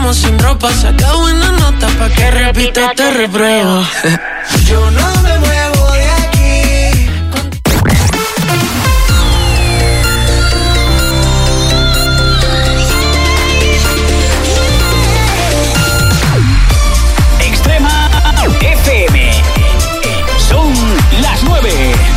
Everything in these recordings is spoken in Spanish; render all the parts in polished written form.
como sin ropa. Saca buena nota pa' que repita este repruebo. Yo no me muevo de aquí. Extrema FM. Son las 9.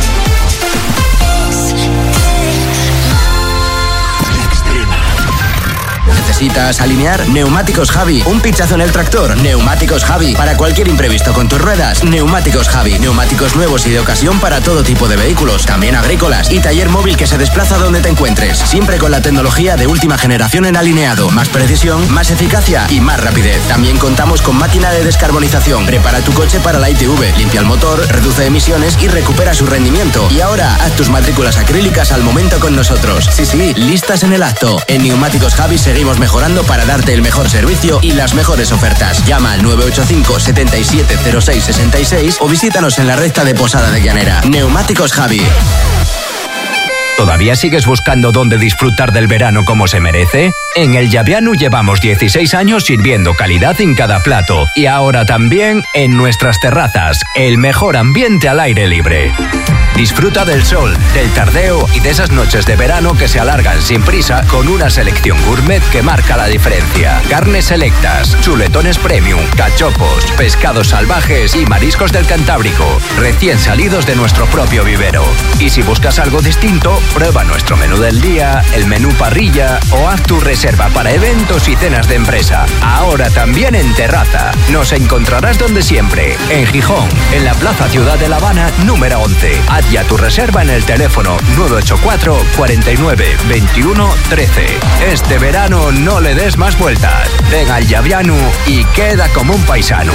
¿Necesitas alinear? Neumáticos Javi. Un pinchazo en el tractor. Neumáticos Javi. Para cualquier imprevisto con tus ruedas. Neumáticos Javi. Neumáticos nuevos y de ocasión para todo tipo de vehículos, también agrícolas. Y taller móvil que se desplaza donde te encuentres. Siempre con la tecnología de última generación en alineado. Más precisión, más eficacia y más rapidez. También contamos con máquina de descarbonización. Prepara tu coche para la ITV. Limpia el motor, reduce emisiones y recupera su rendimiento. Y ahora, haz tus matrículas acrílicas al momento con nosotros. Sí, listas en el acto. En Neumáticos Javi seguimos mejorando para darte el mejor servicio y las mejores ofertas. Llama al 985 77 06 66 o visítanos en la recta de Posada de Llanera. Neumáticos Javi. ¿Todavía sigues buscando dónde disfrutar del verano como se merece? En el Llavianu llevamos 16 años sirviendo calidad en cada plato y ahora también en nuestras terrazas, el mejor ambiente al aire libre. Disfruta del sol, del tardeo y de esas noches de verano que se alargan sin prisa con una selección gourmet que marca la diferencia. Carnes selectas, chuletones premium, cachopos, pescados salvajes y mariscos del Cantábrico, recién salidos de nuestro propio vivero. Y si buscas algo distinto, prueba nuestro menú del día, el menú parrilla o haz tu reserva para eventos y cenas de empresa. Ahora también en terraza. Nos encontrarás donde siempre, en Gijón, en la Plaza Ciudad de La Habana, número 11. Haz ya tu reserva en el teléfono 984 49 21 13. Este verano no le des más vueltas. Ven al Llavianu y queda como un paisano.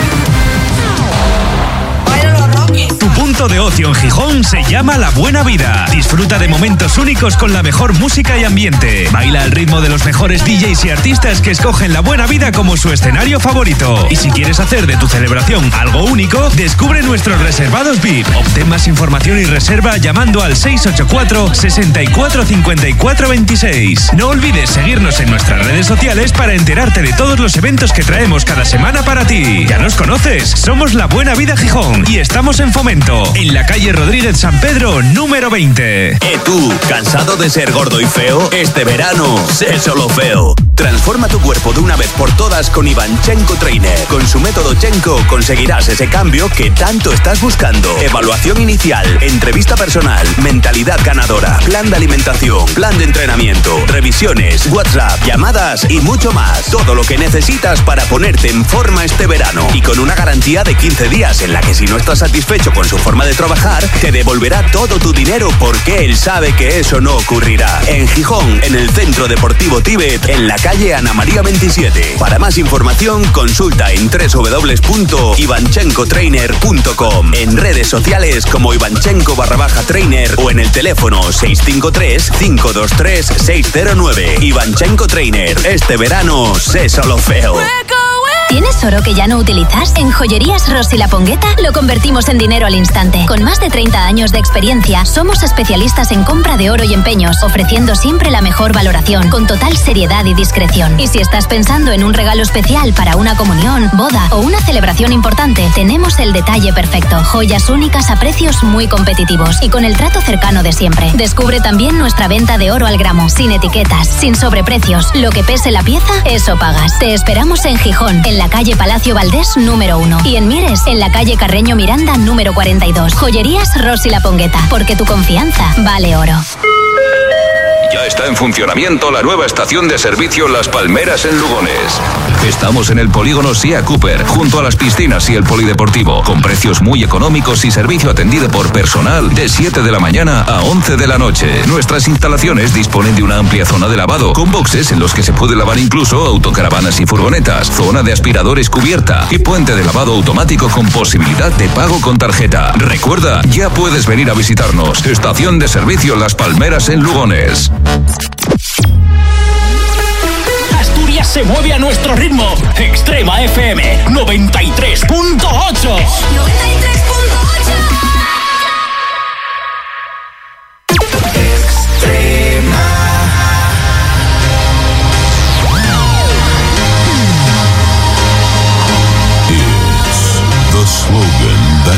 Tu punto de ocio en Gijón se llama La Buena Vida. Disfruta de momentos únicos con la mejor música y ambiente. Baila al ritmo de los mejores DJs y artistas que escogen La Buena Vida como su escenario favorito. Y si quieres hacer de tu celebración algo único, descubre nuestros reservados VIP. Obtén más información y reserva llamando al 684 64 54 26. No olvides seguirnos en nuestras redes sociales para enterarte de todos los eventos que traemos cada semana para ti. Ya nos conoces, somos La Buena Vida Gijón y estamos en Fomento, en la calle Rodríguez San Pedro, número 20. ¿Tú, cansado de ser gordo y feo? Este verano, sé solo feo. Transforma tu cuerpo de una vez por todas con Ivanchenko Trainer. Con su método Chenko conseguirás ese cambio que tanto estás buscando. Evaluación inicial, entrevista personal, mentalidad ganadora, plan de alimentación, plan de entrenamiento, revisiones, WhatsApp, llamadas y mucho más. Todo lo que necesitas para ponerte en forma este verano. Y con una garantía de 15 días en la que si no estás satisfecho con su forma de trabajar, te devolverá todo tu dinero porque él sabe que eso no ocurrirá. En Gijón, en el Centro Deportivo Tíbet, en la calle Ana María 27. Para más información, consulta en www.ivanchenkotrainer.com, en redes sociales como Ivanchenko_trainer o en el teléfono 653-523-609. Ivanchenko Trainer. Este verano, sé solo feo. ¿Tienes oro que ya no utilizas? En Joyerías Rossi La Pongueta lo convertimos en dinero al instante. Con más de 30 años de experiencia, somos especialistas en compra de oro y empeños, ofreciendo siempre la mejor valoración, con total seriedad y discreción. Y si estás pensando en un regalo especial para una comunión, boda o una celebración importante, tenemos el detalle perfecto. Joyas únicas a precios muy competitivos y con el trato cercano de siempre. Descubre también nuestra venta de oro al gramo, sin etiquetas, sin sobreprecios. Lo que pese la pieza, eso pagas. Te esperamos en Gijón, en la calle Palacio Valdés número 1 y en Mieres, en la calle Carreño Miranda número 42. Joyerías Rossi La Pongueta, porque tu confianza vale oro. Ya está en funcionamiento la nueva estación de servicio Las Palmeras en Lugones. Estamos en el polígono Sea Cooper, junto a las piscinas y el polideportivo, con precios muy económicos y servicio atendido por personal de 7 de la mañana a 11 de la noche. Nuestras instalaciones disponen de una amplia zona de lavado, con boxes en los que se puede lavar incluso autocaravanas y furgonetas, zona de aspiradores cubierta y puente de lavado automático con posibilidad de pago con tarjeta. Recuerda, ya puedes venir a visitarnos. Estación de servicio Las Palmeras en Lugones. Asturias se mueve a nuestro ritmo. Extrema FM 93.8.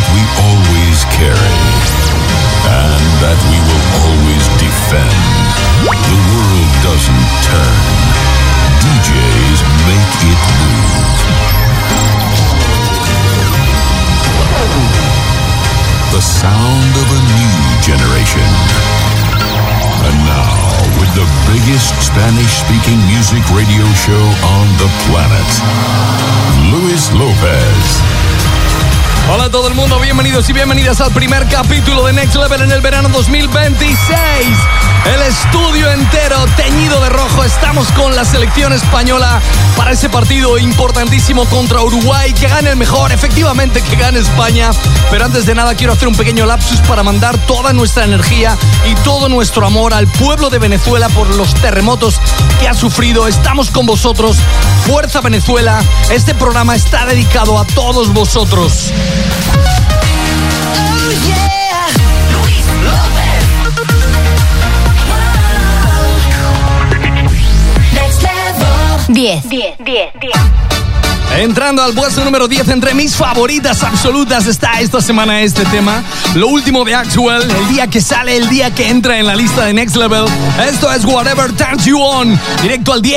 that we always carry and that we will always defend. The world doesn't turn. DJs make it move. The sound of a new generation. And now, with the biggest Spanish-speaking music radio show on the planet, Luis Lopez. Hola a todo el mundo, bienvenidos y bienvenidas al primer capítulo de Next Level en el verano 2026. El estudio entero teñido de rojo. Estamos con la selección española para ese partido importantísimo contra Uruguay. Que gane el mejor, efectivamente que gane España. Pero antes de nada quiero hacer un pequeño lapsus para mandar toda nuestra energía y todo nuestro amor al pueblo de Venezuela por los terremotos que ha sufrido. Estamos con vosotros. Fuerza Venezuela. Este programa está dedicado a todos vosotros. Oh yeah, Luis Lopez. Next level. 10. Entrando al puesto número 10, entre mis favoritas absolutas está esta semana este tema. Lo último de Axwell, el día que sale, el día que entra en la lista de Next Level. Esto es Whatever Turns You On, directo al 10.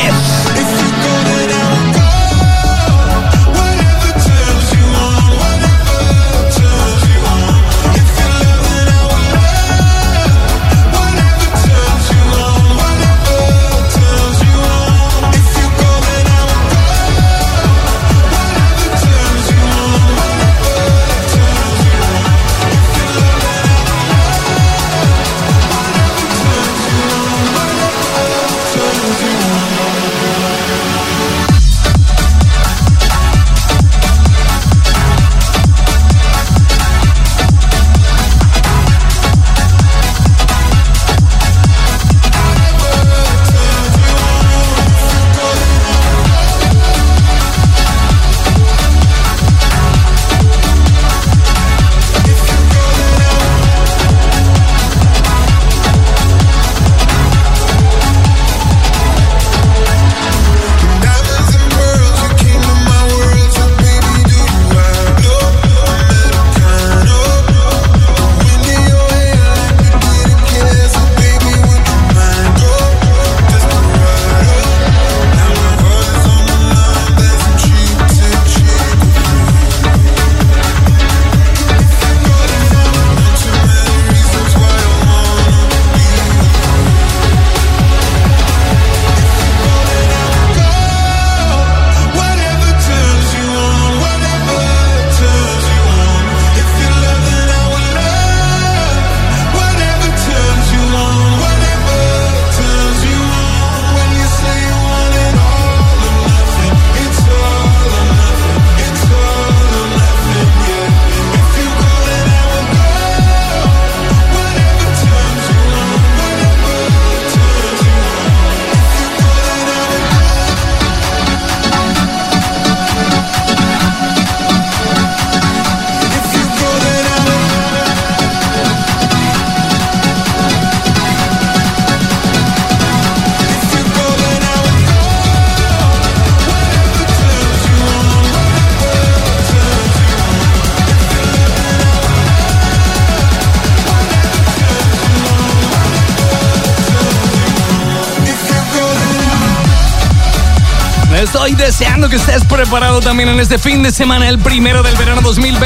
Estoy deseando que estés preparado también en este fin de semana, el primero del verano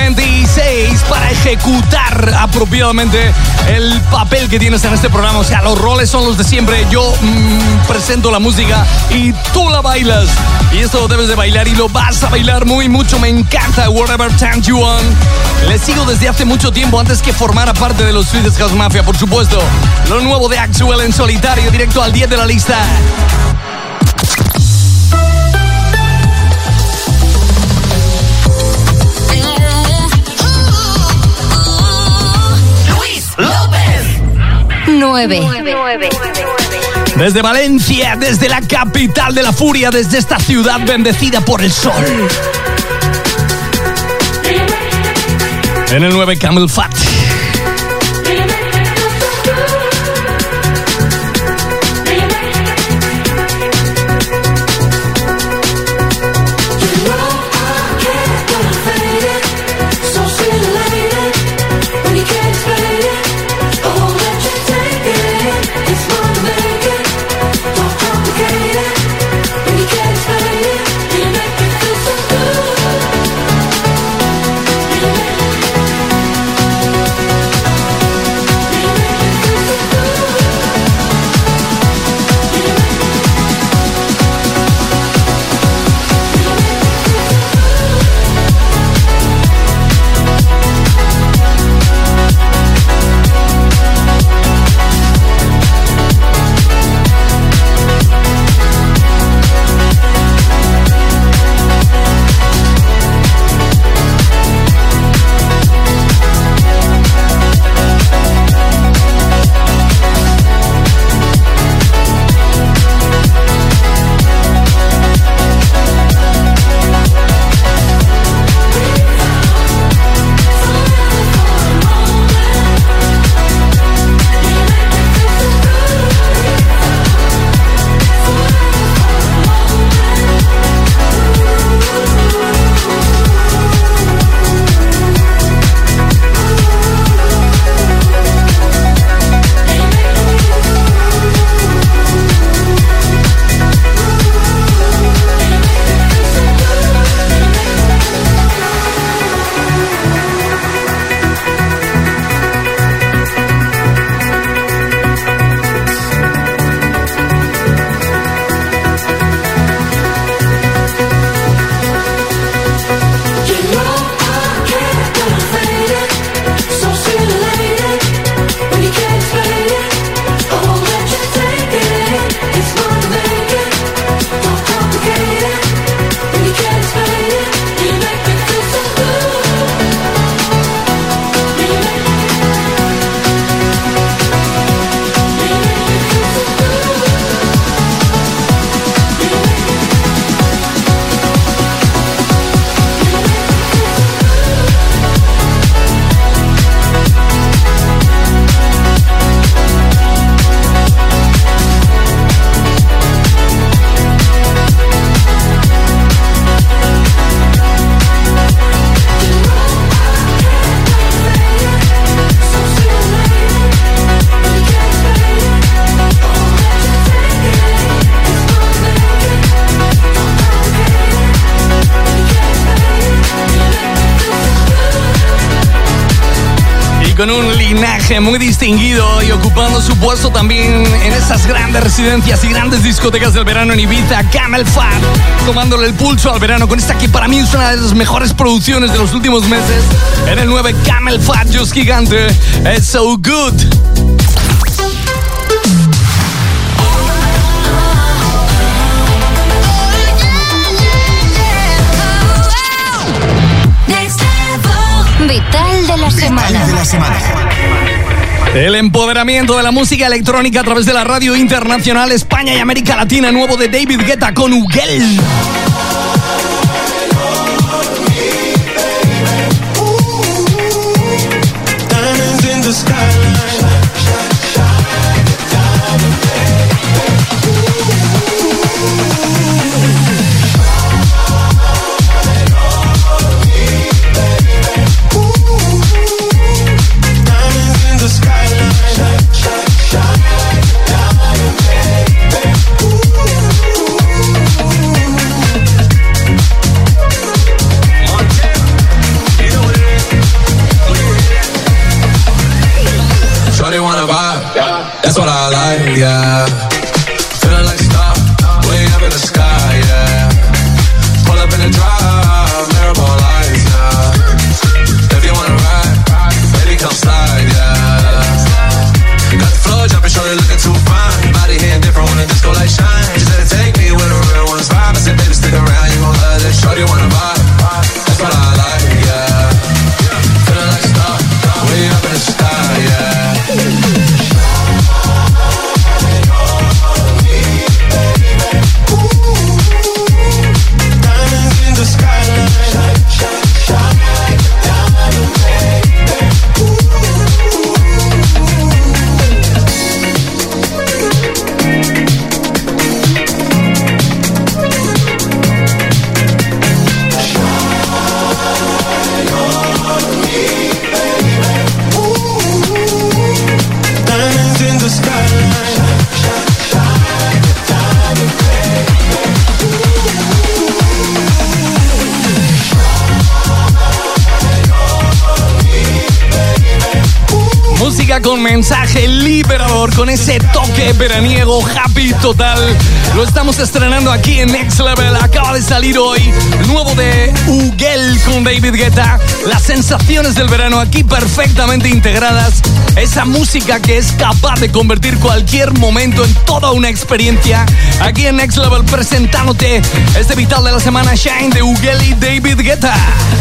2026, para ejecutar apropiadamente el papel que tienes en este programa. O sea, los roles son los de siempre. Yo presento la música y tú la bailas. Y esto lo debes de bailar y lo vas a bailar muy mucho. Me encanta Whatever Turns You On. Le sigo desde hace mucho tiempo, antes que formara parte de los Swedish House Mafia, por supuesto. Lo nuevo de Axwell en solitario, directo al 10 de la lista. Luis Lopez. 9. Desde Valencia, desde la capital de la furia, desde esta ciudad bendecida por el sol. En el 9, Camel Fat. So see you later. con un linaje muy distinguido y ocupando su puesto también en esas grandes residencias y grandes discotecas del verano en Ibiza, Camel Fat, tomándole el pulso al verano con esta que para mí es una de las mejores producciones de los últimos meses. En el 9, Camel Fat, Just Gigante, It's So Good. Vital de la semana. El empoderamiento de la música electrónica a través de la radio internacional España y América Latina, nuevo de David Guetta con Ugel. That's what I like, yeah. Feeling like a star, way up in the sky, yeah. Pull up in the drive, mirror lights, yeah. If you wanna ride, baby, come slide, yeah. Got the floor jumping, shorty looking too fine. Body hitting different when the disco light shine. She said, take me where the real ones vibe. I said, baby, stick around, you gon' love this. Shorty wanna vibe, that's what I like, yeah. Feeling like a star, way up in the sky, yeah. Con mensaje liberador, con ese toque veraniego, happy total. Lo estamos estrenando aquí en Next Level. Acaba de salir hoy el nuevo de Ugel con David Guetta. Las sensaciones del verano aquí perfectamente integradas. Esa música que es capaz de convertir cualquier momento en toda una experiencia. Aquí en Next Level presentándote este vital de la semana, Shine de Ugel y David Guetta.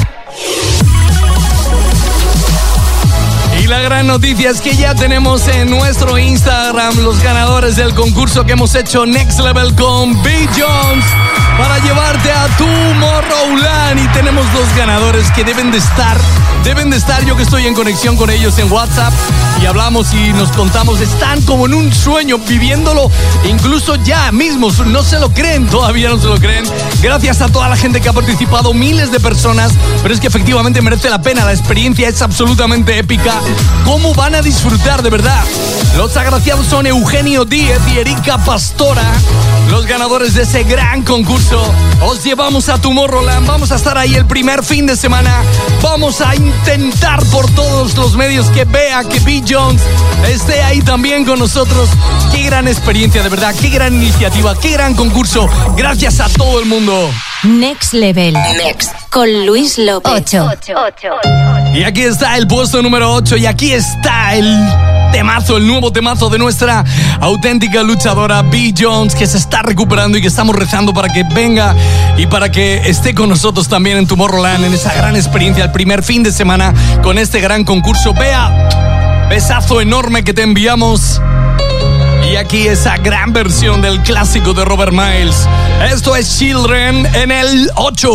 Y la gran noticia es que ya tenemos en nuestro Instagram los ganadores del concurso que hemos hecho Next Level con B. Jones para llevarte a Tomorrowland. Y tenemos dos ganadores que deben de estar, yo que estoy en conexión con ellos en WhatsApp y hablamos y nos contamos, están como en un sueño viviéndolo, incluso ya mismos, no se lo creen, todavía no se lo creen. Gracias a toda la gente que ha participado, miles de personas, pero es que efectivamente merece la pena, la experiencia es absolutamente épica. ¿Cómo van a disfrutar de verdad? Los agraciados son Eugenio Díez y Erika Pastora, los ganadores de ese gran concurso. Os llevamos a Tomorrowland, vamos a estar ahí el primer fin de semana, vamos a intentar por todos los medios que vea que B. Jones esté ahí también con nosotros. Qué gran experiencia, de verdad, qué gran iniciativa, qué gran concurso. Gracias a todo el mundo. Next Level. Next. Con Luis López. 8. Y aquí está el puesto número 8 y aquí está el temazo, el nuevo temazo de nuestra auténtica luchadora B. Jones, que se está recuperando y que estamos rezando para que venga y para que esté con nosotros también en Tomorrowland, en esa gran experiencia, el primer fin de semana con este gran concurso. Vea, besazo enorme que te enviamos. Y aquí esa gran versión del clásico de Robert Miles. Esto es Children en el 8.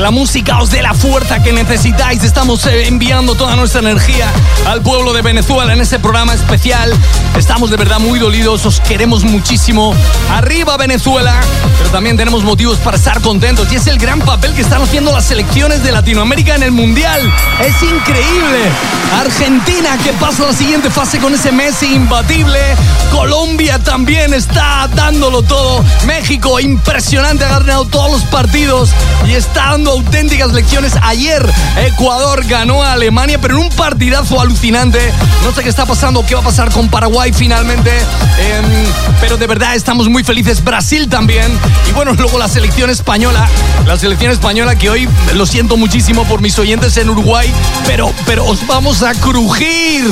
la música os dé la fuerza que necesitáis. Estamos enviando toda nuestra energía al pueblo de Venezuela en este programa especial. Estamos de verdad muy dolidos, os queremos muchísimo. Arriba Venezuela, pero también tenemos motivos para estar contentos y es el gran papel que están haciendo las selecciones de Latinoamérica en el Mundial. Es increíble. Argentina que pasa a la siguiente fase con ese Messi imbatible. Colombia también está dándolo todo. México, impresionante, ha ganado todos los partidos y está dando auténticas lecciones. Ayer Ecuador ganó a Alemania, pero en un partidazo alucinante. No sé qué está pasando, qué va a pasar con Paraguay finalmente, pero de verdad estamos muy felices. Brasil también. Y bueno, luego la selección española que hoy lo siento muchísimo por mis oyentes en Uruguay, pero os vamos a crujir.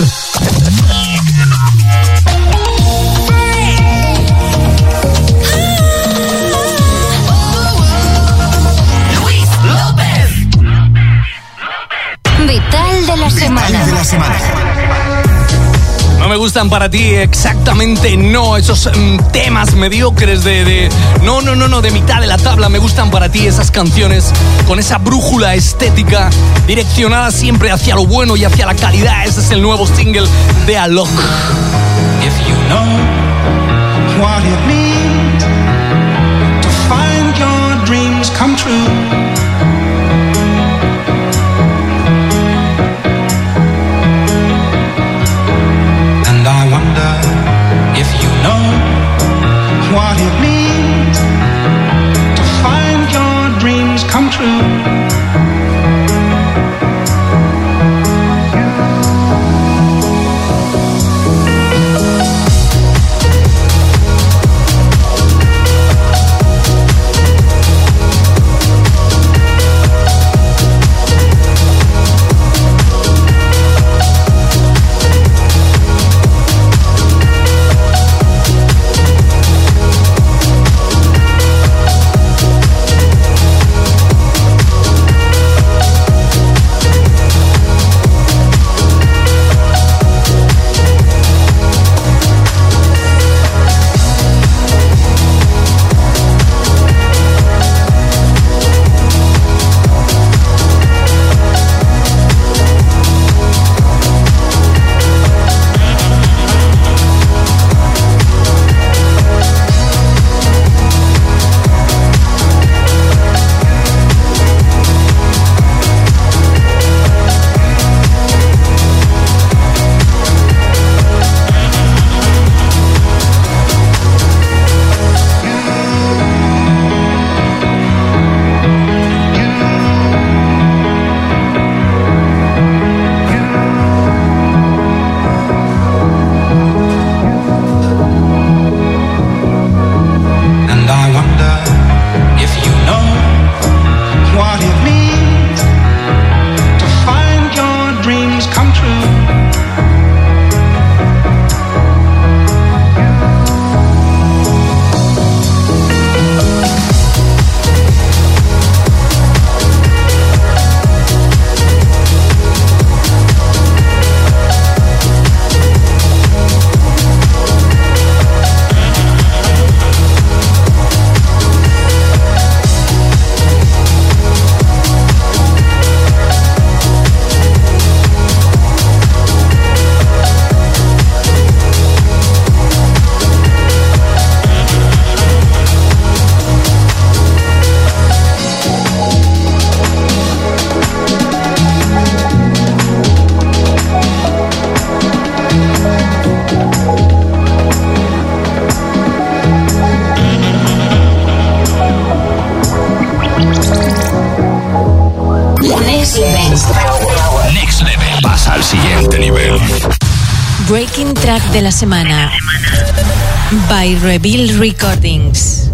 Vital de la semana. No me gustan para ti, exactamente no. Esos temas mediocres de mitad de la tabla. Me gustan para ti esas canciones con esa brújula estética direccionada siempre hacia lo bueno y hacia la calidad. Ese es el nuevo single de Alok. If you know what it means to find your dreams come true. What it means to find your dreams come true. Next Level. Pasa al siguiente nivel. Breaking Track de la semana. By Reveal Recordings.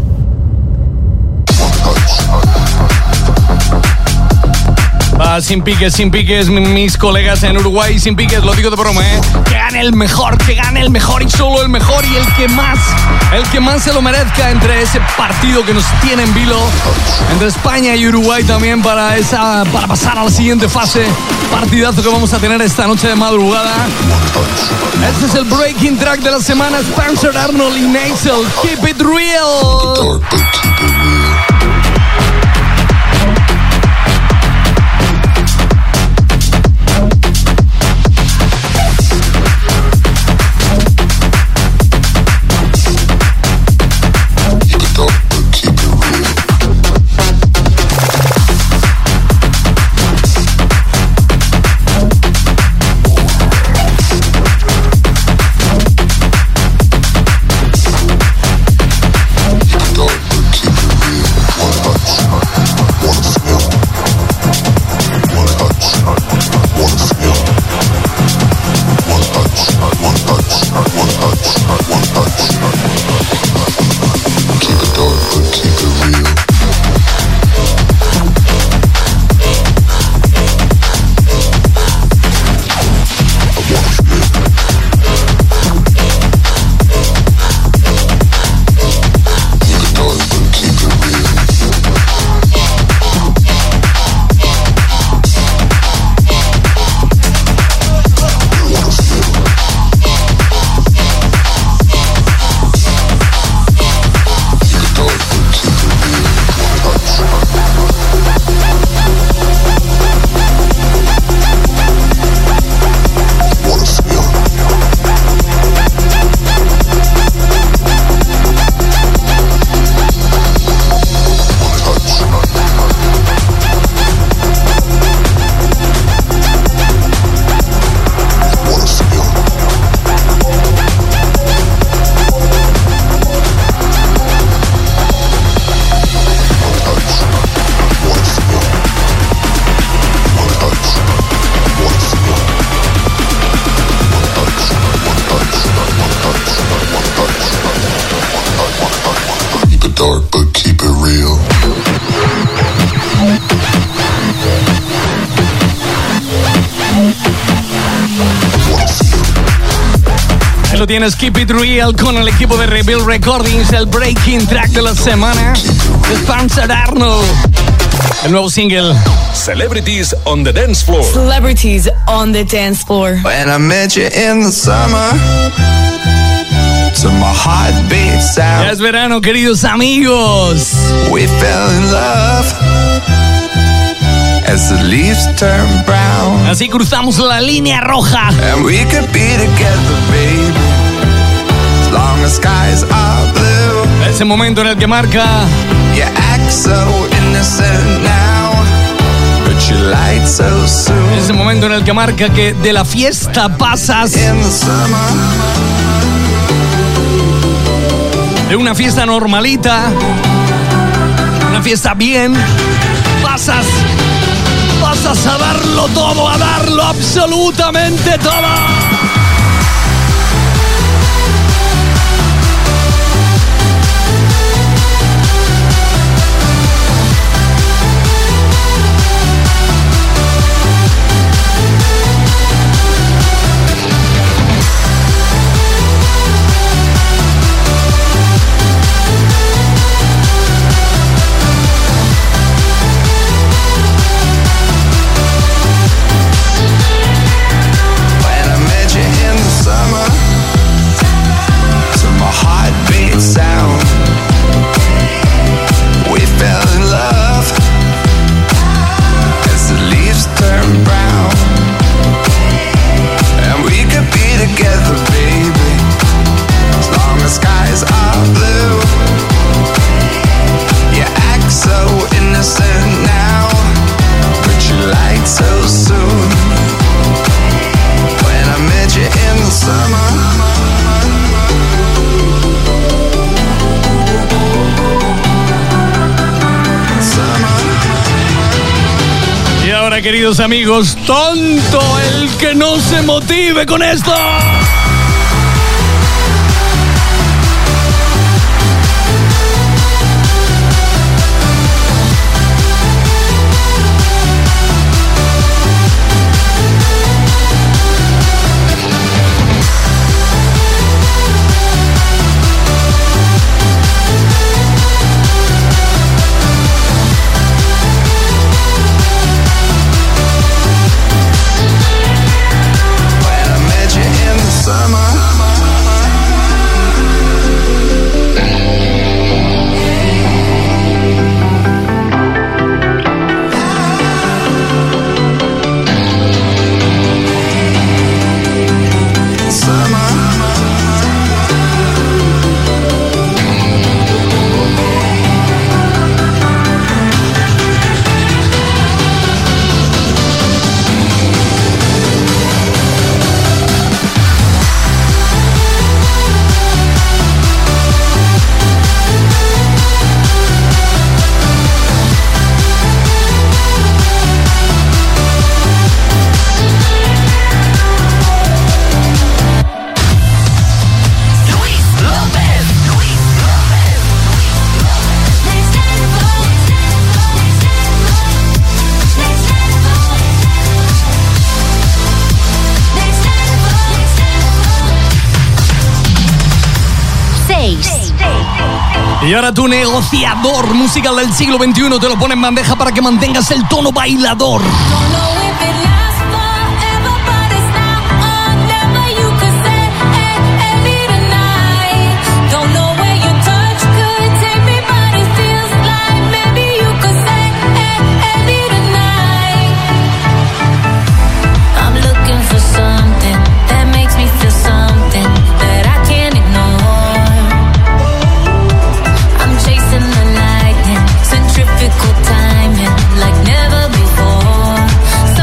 Sin piques, mis colegas en Uruguay, sin piques, lo digo de broma, que gane el mejor y solo el mejor y el que más se lo merezca entre ese partido que nos tiene en vilo entre España y Uruguay también para pasar a la siguiente fase. Partidazo que vamos a tener esta noche de madrugada. Este es el Breaking Track de la semana. Spencer Arnold y Nasal, Keep It Real. dark, but keep it real. Ahí lo tienes, Keep It Real con el equipo de Reveal Recordings, el breaking track de la semana. Spencer Arnold, el nuevo single. Celebrities on the dance floor. Celebrities on the dance floor. When I met you in the summer, to my heartbeat sound. Ya es verano, queridos amigos. We fell in love as the leaves turn brown. Así cruzamos la línea roja. And we could be together, baby, as long as skies are blue. Ese momento en el que marca. You act so innocent now, but you lied so soon. Ese momento en el que marca que de la fiesta pasas In the summer, de una fiesta normalita, una fiesta bien, pasas a darlo todo, a darlo absolutamente todo. Queridos amigos, tonto el que no se motive con esto. Y ahora tu negociador musical del siglo XXI te lo pone en bandeja para que mantengas el tono bailador. Timing like never before.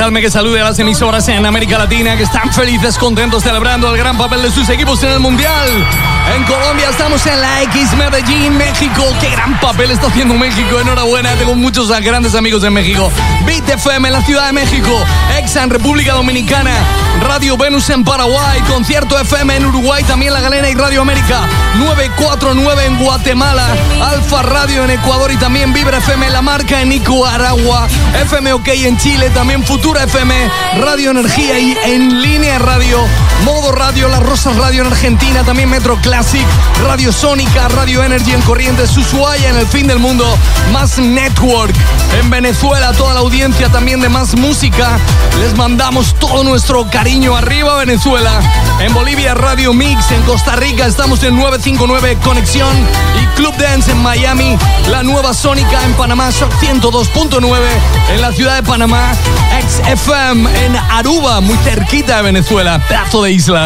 Dejadme que salude a las emisoras en América Latina que están felices, contentos, celebrando el gran papel de sus equipos en el Mundial. En Colombia estamos en la X, Medellín, México. ¡Qué gran papel está haciendo México! Enhorabuena, tengo muchos grandes amigos en México. Beat FM en la Ciudad de México, Exa en República Dominicana, Radio Venus en Paraguay, Concierto FM en Uruguay, también La Galena y Radio América, 949 en Guatemala, Alfa Radio en Ecuador y también Vibra FM La Marca en Nicaragua, FM OK en Chile, también Futura FM, Radio Energía y En Línea Radio, Modo Radio, Las Rosas Radio en Argentina, también Metro Classic, Radio Sónica, Radio Energy en Corrientes, Ushuaia en el fin del mundo, Más Network en Venezuela, toda la audiencia también de Más Música, les mandamos todo nuestro cariño. Arriba Venezuela. En Bolivia, Radio Mix. En Costa Rica estamos en 959 Conexión y Club Dance en Miami, La Nueva Sónica en Panamá, Shock 102.9 en la ciudad de Panamá, XFM en Aruba, muy cerquita de Venezuela, pedazo de isla.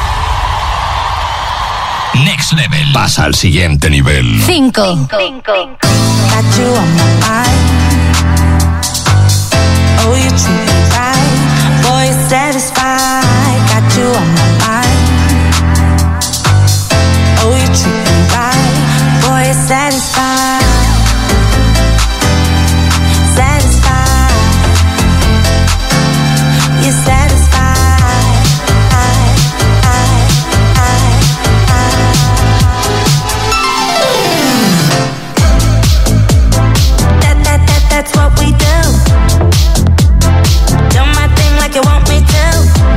Next Level. Pasa al siguiente nivel. 5. Satisfied, got you on my mind. Oh, you treat me right, boy, you're satisfied. Satisfied, you're satisfied. That's what we do. Do my thing like you want me to.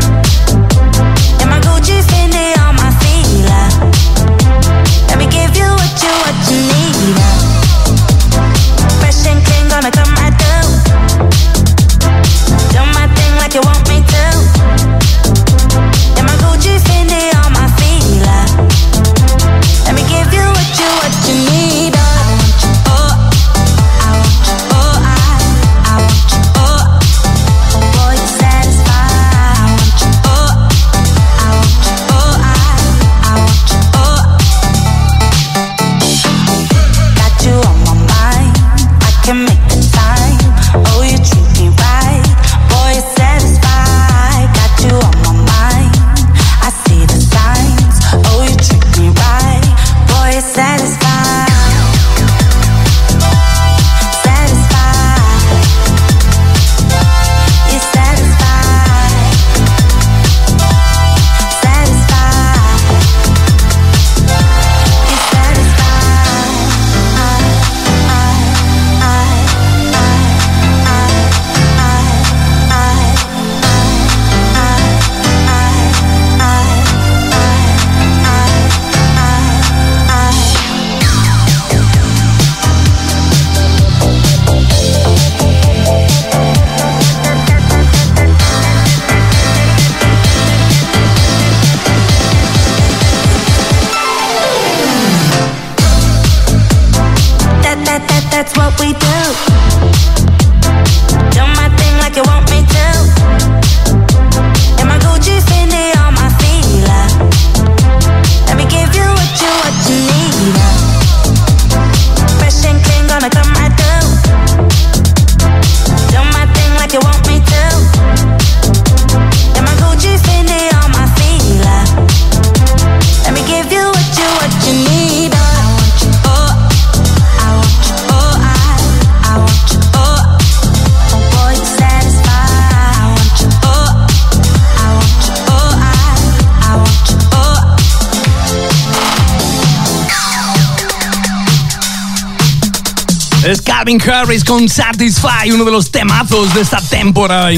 Es Calvin Harris con Satisfy, uno de los temazos de esta temporada.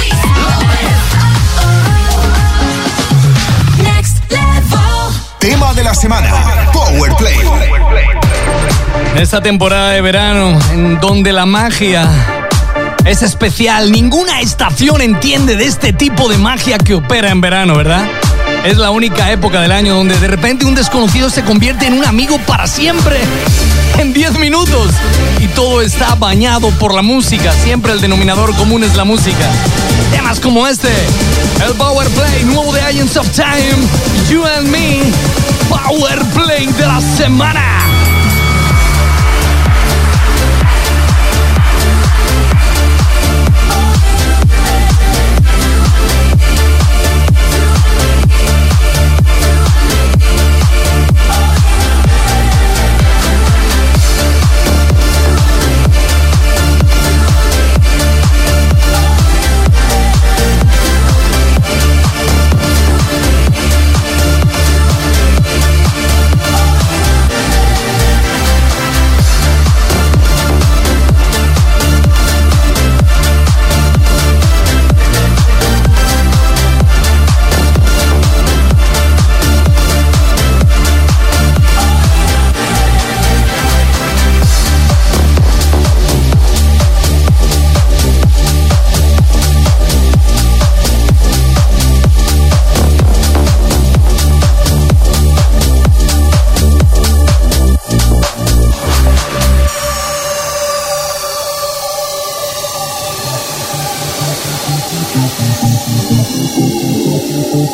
Tema de la semana, Power Play. Esta temporada de verano, en donde la magia es especial, ninguna estación entiende de este tipo de magia que opera en verano, ¿verdad? Es la única época del año donde de repente un desconocido se convierte en un amigo para siempre, en 10 minutos. Y todo está bañado por la música. Siempre el denominador común es la música. Temas como este, el Power Play nuevo de Agents of Time, You and Me, Power Play de la semana.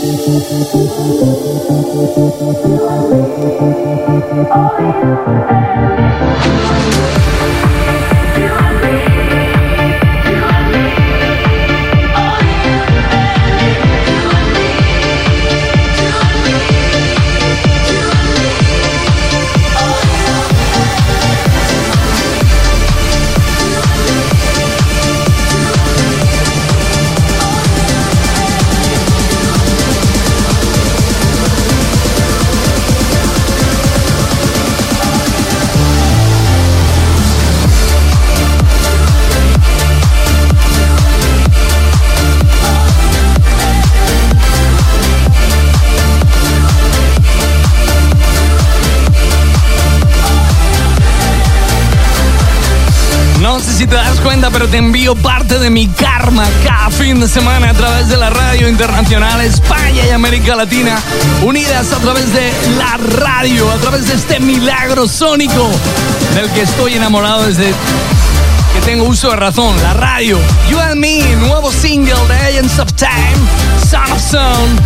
Si te das cuenta, pero te envío parte de mi karma cada fin de semana a través de la radio internacional España y América Latina, unidas a través de la radio, a través de este milagro sónico del que estoy enamorado desde que tengo uso de razón, la radio. You and Me, nuevo single de Agents of Time, Son of Sound.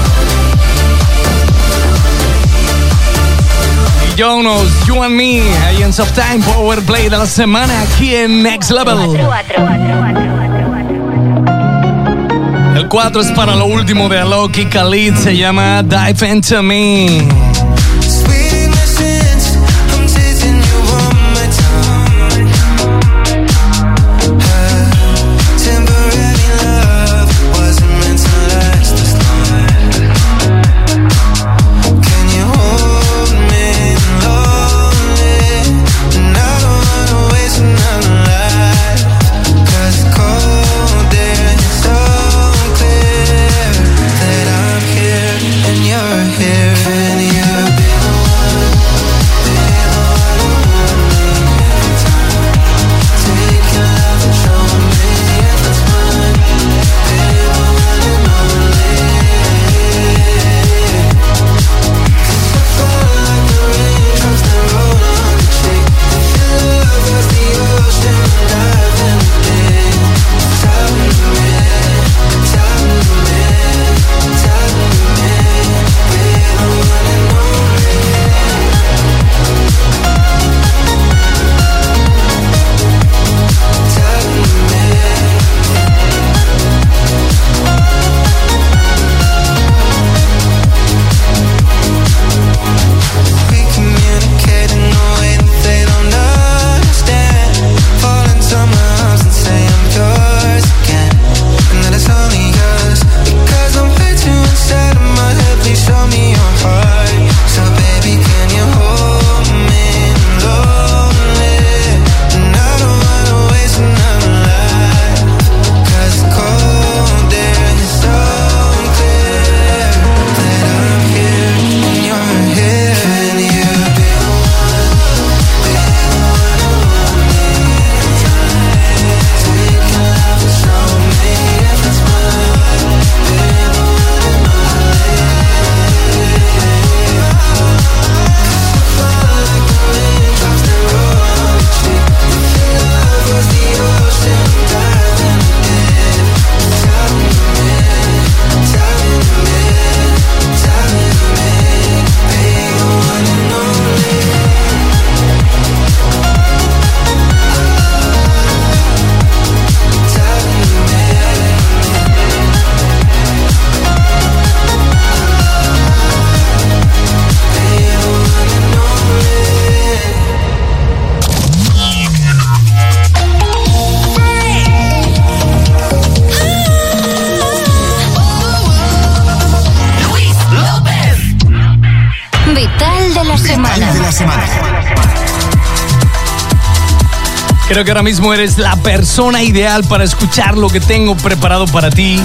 Jonas, You and Me, Agents of Time, Power Play de la semana aquí en Next Level. El 4 es para lo último de Alok y Khalid, se llama Dive Into Me. Creo que ahora mismo eres la persona ideal para escuchar lo que tengo preparado para ti.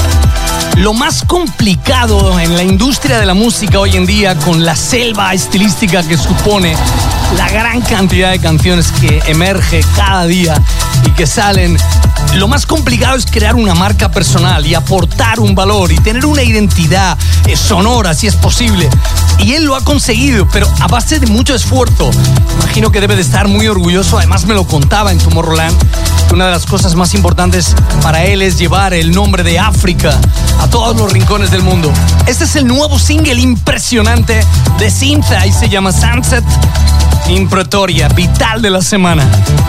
Lo más complicado en la industria de la música hoy en día, con la selva estilística que supone la gran cantidad de canciones que emerge cada día y que salen, lo más complicado es crear una marca personal y aportar un valor y tener una identidad sonora, si es posible. Y él lo ha conseguido, pero a base de mucho esfuerzo. Imagino que debe de estar muy orgulloso. Además me lo contaba en Tomorrowland, que una de las cosas más importantes para él es llevar el nombre de África a todos los rincones del mundo. Este es el nuevo single impresionante de Cinza y se llama Sunset in Pretoria, vital de la semana.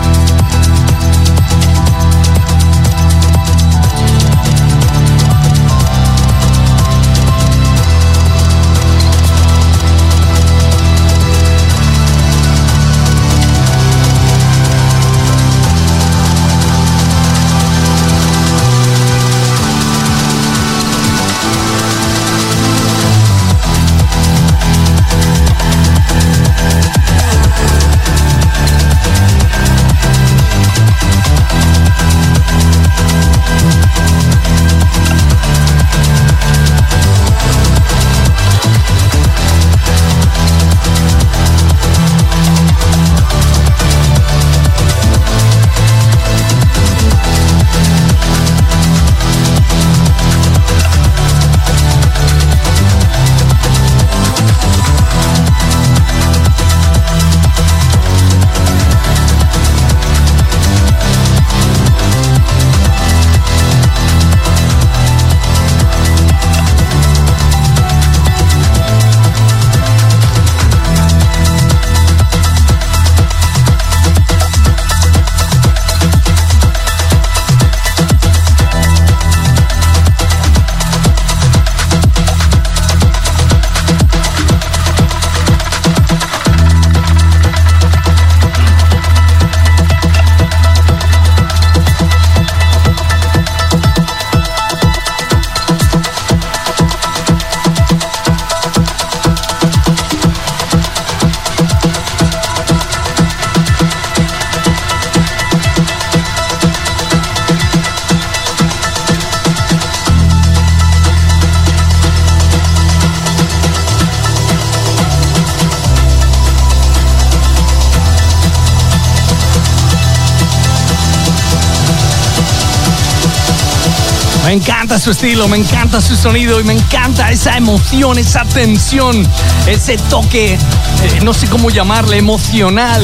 Me encanta su estilo, me encanta su sonido y me encanta esa emoción, esa tensión, ese toque, no sé cómo llamarle, emocional.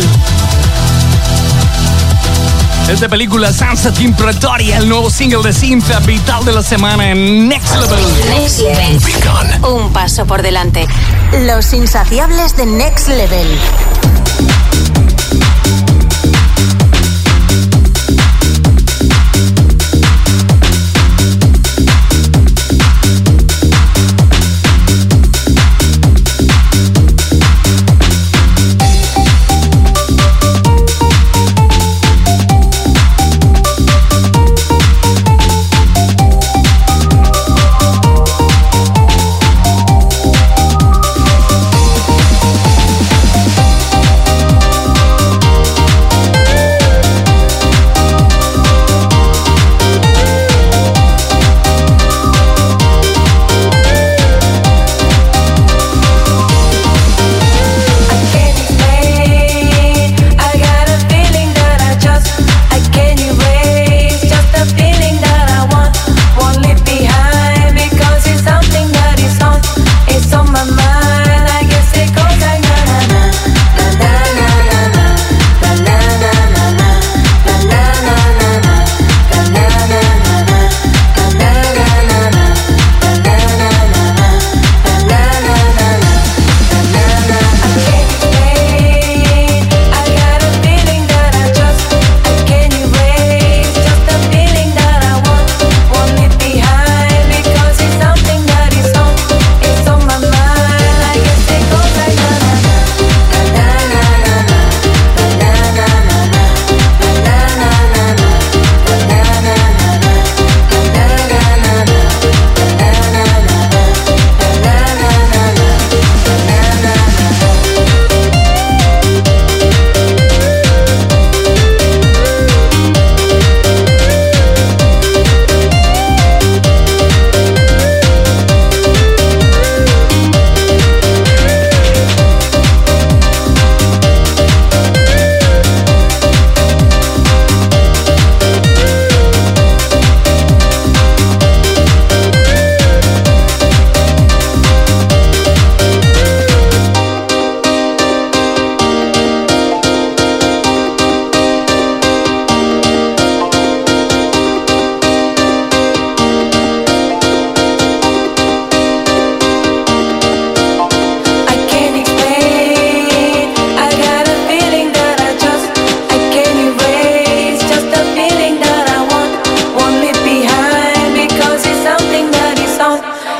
Es de película Sunset in Pretoria, el nuevo single de Cinza, vital de la semana en Next Level. Next Level. Un paso por delante. Los insaciables de Next Level.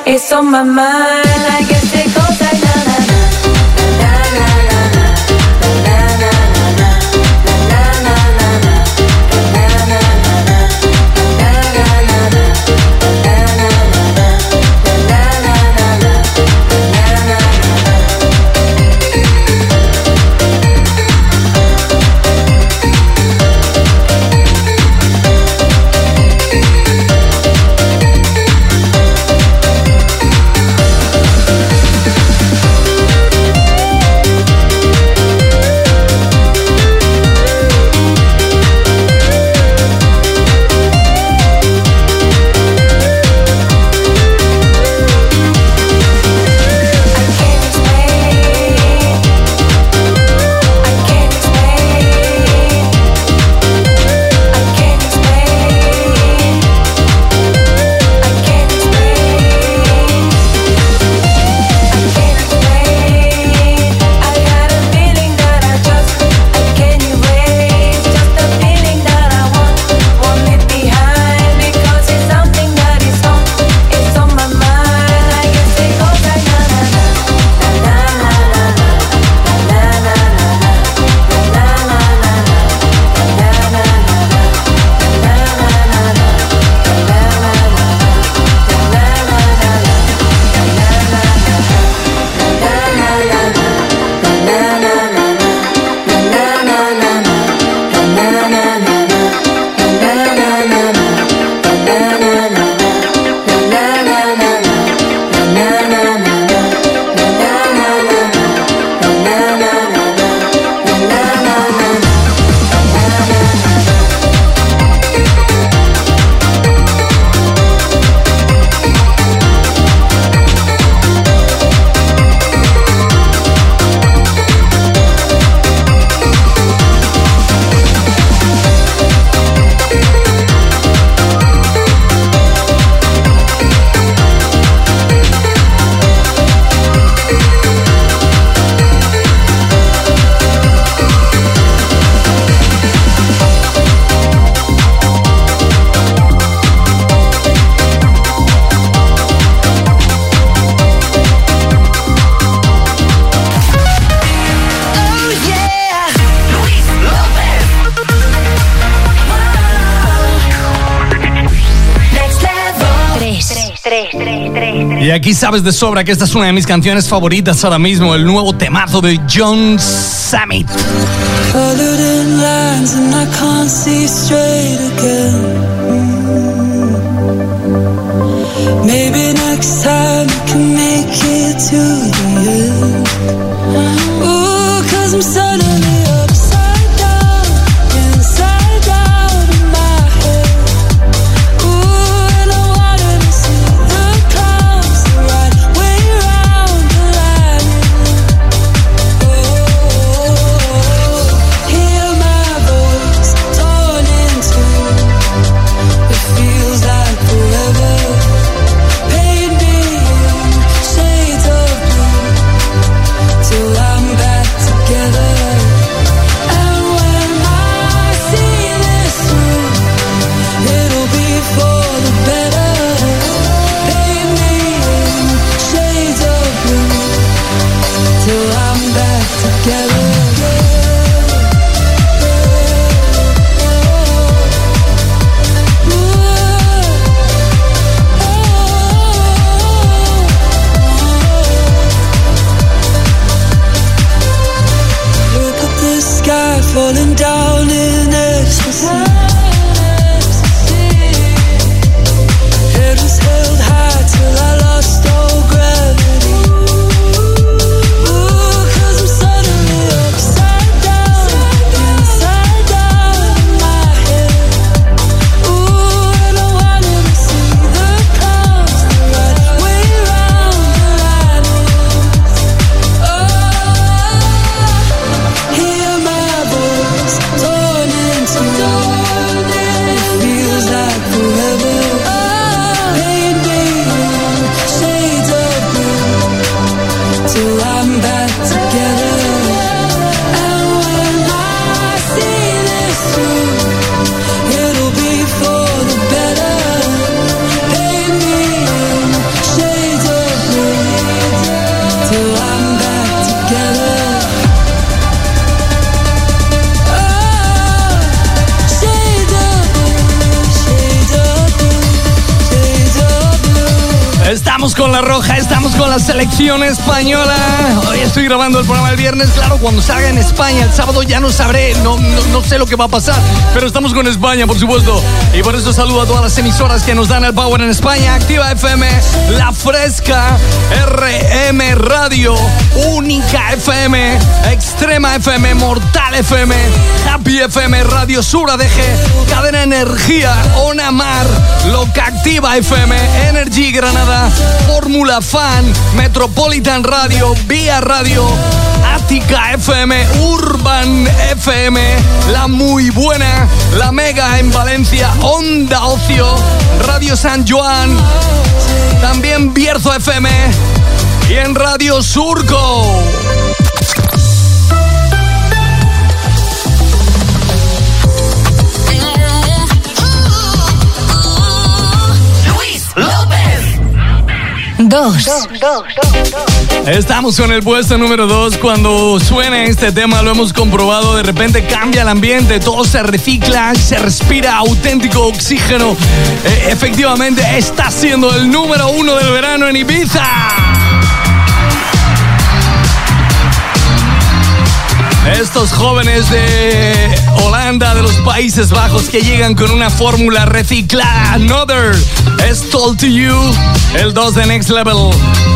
It's on my mind. I guess it goes like na na na na na na na na na na Y aquí sabes de sobra que esta es una de mis canciones favoritas ahora mismo, el nuevo temazo de John Summit. Colored in lines and I can't see straight again. Maybe next time I can make it to the end. Ooh, 'cause I'm suddenly upside down, inside out in my head. Ooh, and I wanted to see the clouds the right way round the line. Oh, hear my voice torn in two. It feels like forever. Paint me Estamos con La Roja, estamos con la selección española. Hoy estoy grabando el programa el viernes. Claro, cuando salga en España el sábado ya no sabré, no sé lo que va a pasar. Pero estamos con España, por supuesto. Y por eso saludo a todas las emisoras que nos dan el power en España. Activa FM, La Fresca, RM Radio, Única FM, Extrema FM, Mortal FM, Happy FM, Radio Sur ADG, Cadena Energía, Ona Mar, Loca Activa FM, Energy Granada, Fórmula Fan, Metropolitan Radio, Vía Radio, Ática FM, Urban FM, La Muy Buena, La Mega en Valencia, Onda Ocio, Radio San Joan, también Bierzo FM y en Radio Surco. Dos. Estamos con el puesto número 2. Cuando suena este tema, lo hemos comprobado, de repente cambia el ambiente, todo se recicla, se respira auténtico oxígeno. Efectivamente, está siendo el número 1 del verano en Ibiza. Estos jóvenes de Holanda, de los Países Bajos, que llegan con una fórmula reciclada. Another es Told to You, el 2 de Next Level.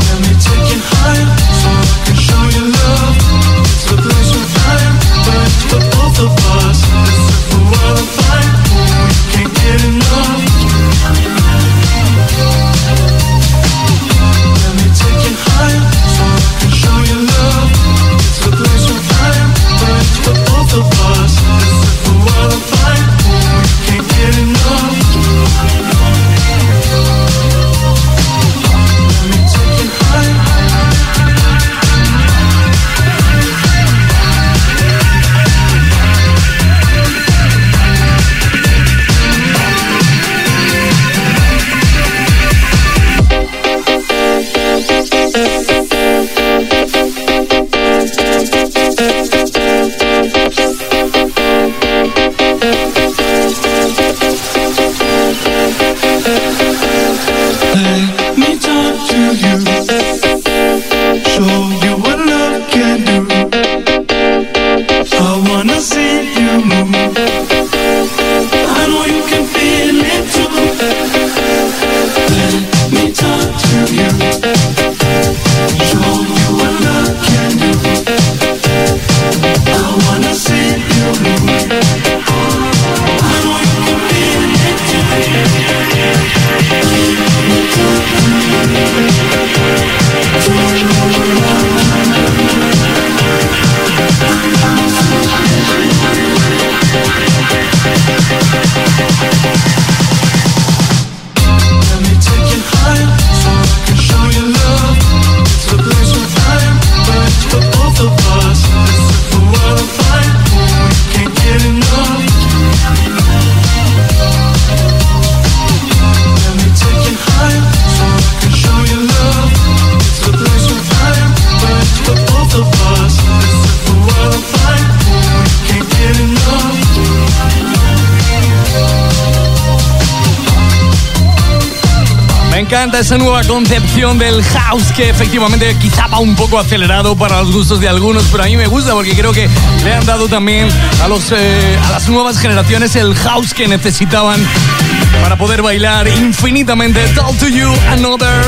Me encanta esa nueva concepción del house, que efectivamente quizá va un poco acelerado para los gustos de algunos, pero a mí me gusta porque creo que le han dado también a las nuevas generaciones el house que necesitaban para poder bailar infinitamente. Talk to You, Another.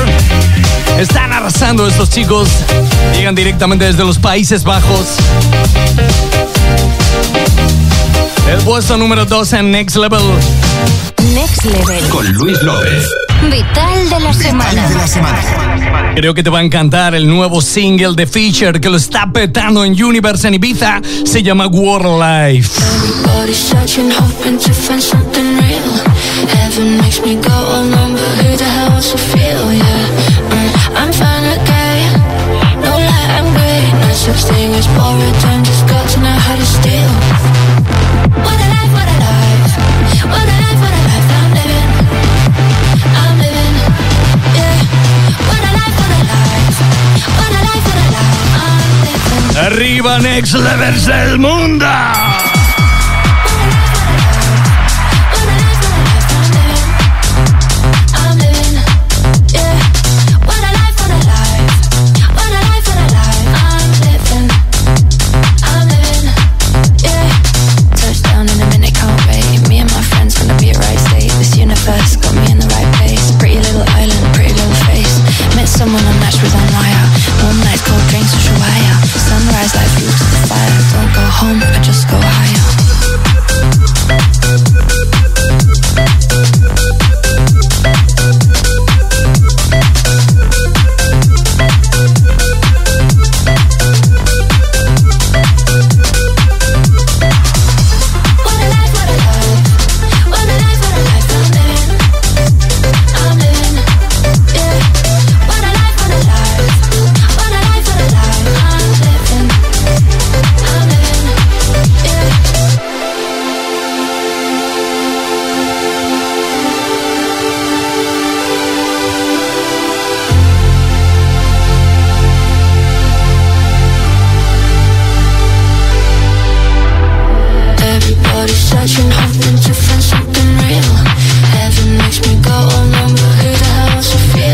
Están arrasando estos chicos, llegan directamente desde los Países Bajos. El puesto número 2 en Next Level. Next Level. Con Luis López. Vital de la semana. Creo que te va a encantar el nuevo single de Feature, que lo está petando en Universe en Ibiza. Se llama World Life. Everybody's searching, hoping to find something real. Heaven makes me go on, but who the hell wants to feel? Yeah, I'm fine again. No light, I'm great. No such thing as borrowed time. Just got to know how to steal. What a life, what a life. What a life, what a life I'm living. I'm living, yeah. What a life, what a life. What a life, what a life I'm living. Arriba Next Levels del mundo. I'm living, yeah. What match was on wire. One night's cold drinks, social